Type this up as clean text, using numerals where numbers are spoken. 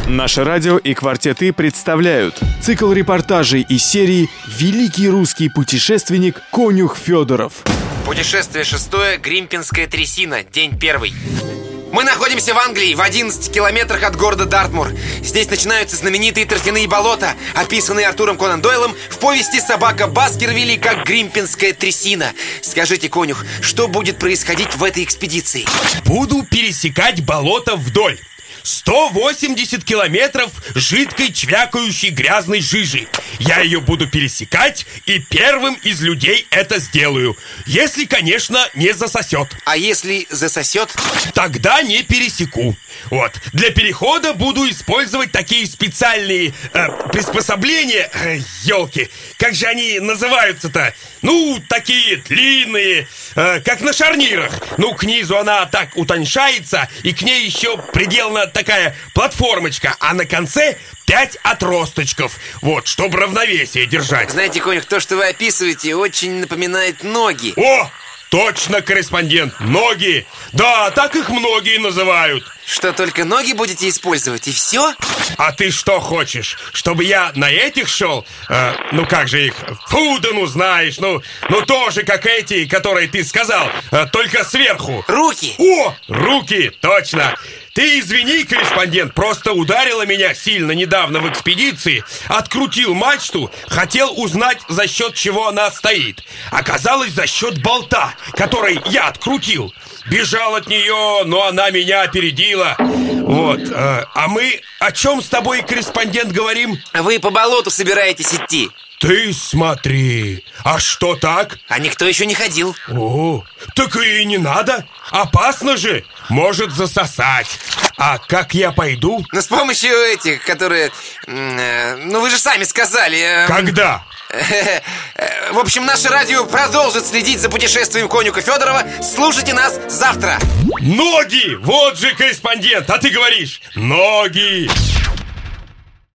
Наше радио и «Квартеты» представляют цикл репортажей из серии «Великий русский путешественник Конюх Федоров». Путешествие 6. Гримпинская трясина. День 1. Мы находимся в Англии, в 11 километрах от города Дартмур. Здесь начинаются знаменитые торфяные болота, описанные Артуром Конан Дойлом в повести «Собака Баскервилей» как Гримпинская трясина. Скажите, конюх, что будет происходить в этой экспедиции? Буду пересекать болото вдоль. 180 километров жидкой, чвякающей грязной жижи. Я ее буду пересекать, и первым из людей это сделаю. Если, конечно, не засосет. А если засосет? Тогда не пересеку. Вот. Для перехода буду использовать такие специальные приспособления. Елки, как же они называются-то? Ну, такие длинные, как на шарнирах. Ну, к низу она так утоньшается, и к ней еще приделана такая платформочка, а на конце 5 отросточков. Вот, чтобы равновесие держать. Знаете, конюх, то, что вы описываете, очень напоминает ноги. О, точно, корреспондент, ноги. Да, так их многие называют. Что, только ноги будете использовать, и все? А ты что хочешь? Чтобы я на этих шел? Ну как же их? Фудену знаешь. Ну тоже как эти, которые ты сказал, только сверху. Руки! О, руки, точно. Ты извини, корреспондент, просто ударила меня сильно недавно в экспедиции. Открутил мачту, хотел узнать, за счет чего она стоит. Оказалось, за счет болта, который я открутил. Бежал от нее, но она меня опередила. Вот, а мы о чем с тобой, корреспондент, говорим? Вы по болоту собираетесь идти. Ты смотри, а что так? А никто еще не ходил. О, так и не надо. Опасно же, может засосать. А как я пойду? Ну, с помощью этих, которые... ну, вы же сами сказали... Когда? В общем, наше радио продолжит следить за путешествием конюха Федорова. Слушайте нас завтра. Ноги! Вот же корреспондент, а ты говоришь ноги!